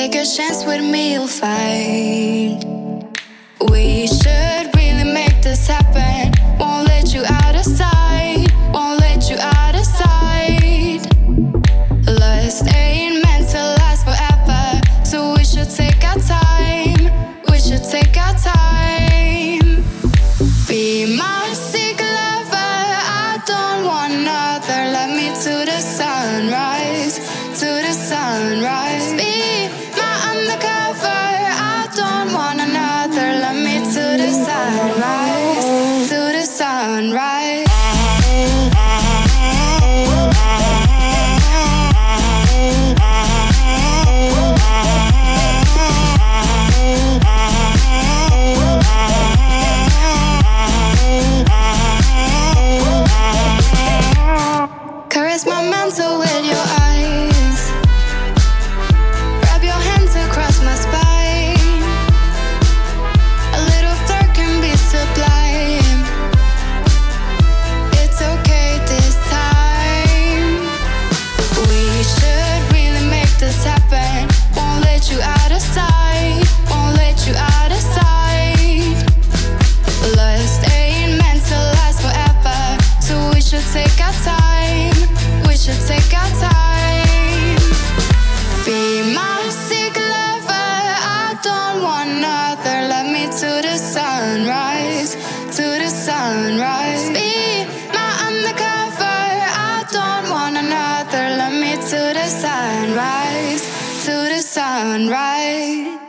Take a chance with me, you'll find. We should really make this happen. Won't let you out of sight. Won't let you out of sight. Lust ain't meant to last forever, so we should take our time. We should take our time. Be my secret lover, I don't want another. Let me to the sunrise, to the sunrise. Be my undercover, I don't want another. Let me to the sunrise, to the sunrise. Caress my mantle with your eyes. Wrap your hands across my spine. A little flirt can be sublime. It's okay this time. We should really make this happen. Won't let you out of sight. Won't let you out of sight. Lust ain't meant to last forever, so we should take our time. We should take our time. Be my secret lover, I don't want another. Let me to the sunrise, to the sunrise. Be my undercover, I don't want another. Let me to the sunrise, to the sunrise.